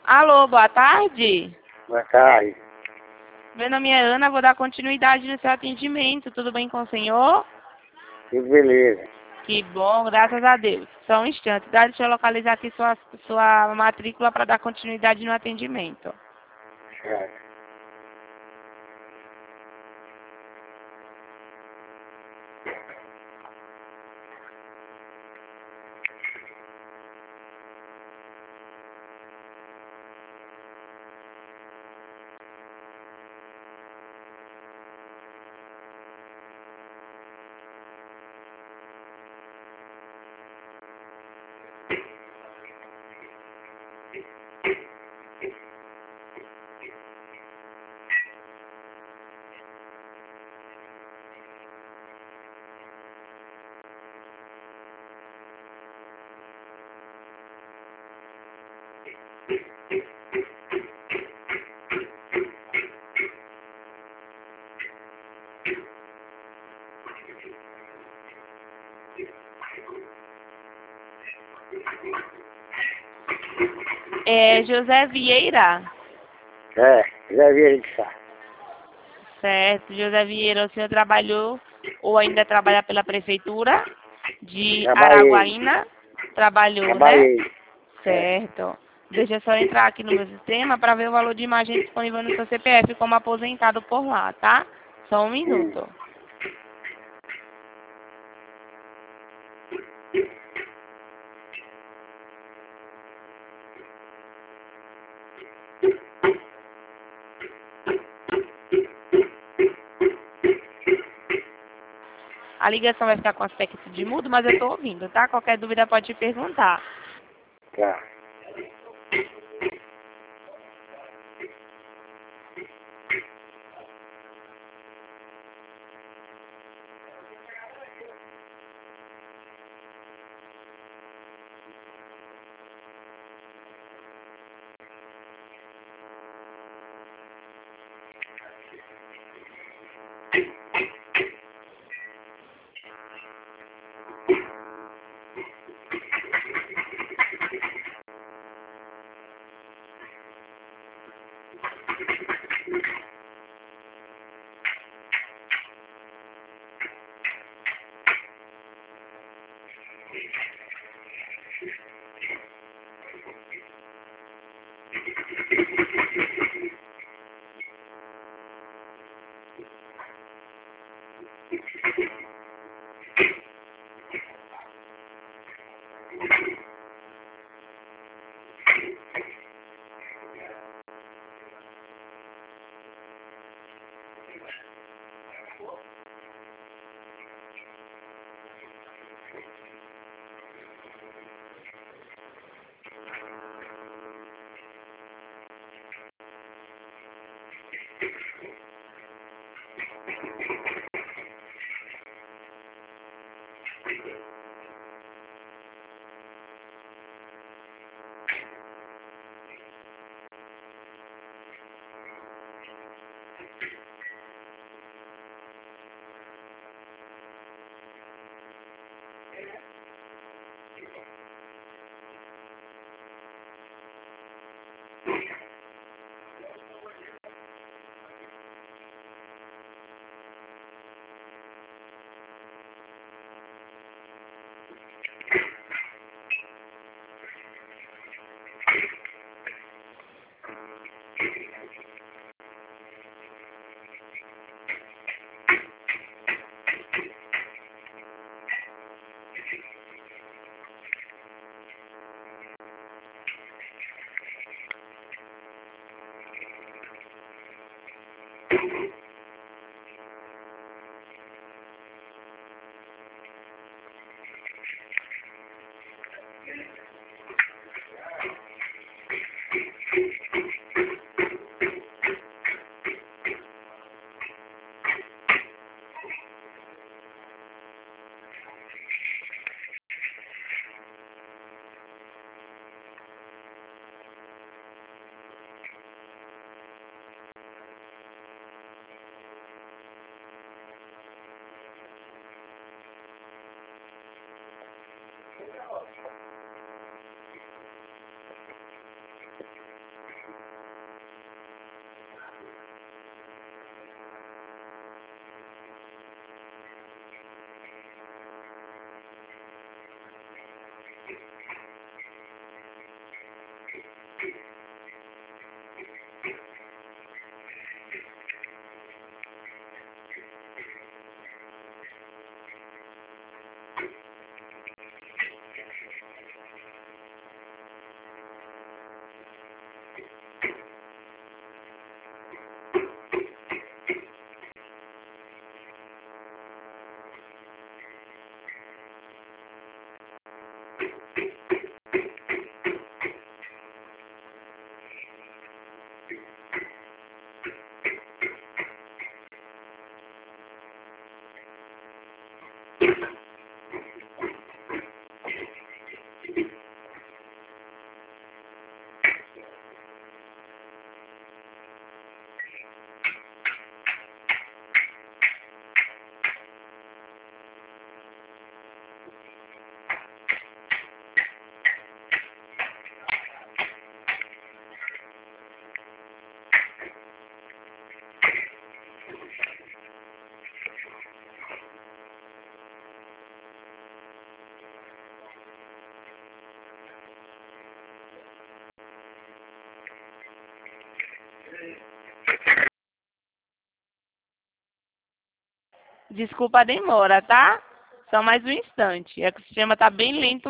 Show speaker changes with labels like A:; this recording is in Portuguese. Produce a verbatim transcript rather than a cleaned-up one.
A: Alô, boa tarde.
B: Boa tarde.
A: Meu nome é Ana, vou dar continuidade no seu atendimento. Tudo bem com o senhor?
B: Que beleza.
A: Que bom, graças a Deus. Só um instante, tá? Deixa eu localizar aqui sua, sua matrícula para dar continuidade no atendimento.
B: Certo.
A: É José Vieira?
B: É, já vi ele já.
A: Certo, José Vieira, o senhor trabalhou ou ainda trabalha pela prefeitura de
B: Trabalhei.
A: Araguaína? Trabalhou, né?
B: Trabalhei.
A: Certo. Deixa eu só entrar aqui no meu sistema para ver o valor de imagem disponível no seu C P F como aposentado por lá, tá? Só um minuto. A ligação vai ficar com aspecto de mudo, mas eu estou ouvindo, tá? Qualquer dúvida pode perguntar.
B: Tá.
A: Desculpa a demora, tá? Só mais um instante. É que o sistema tá bem lento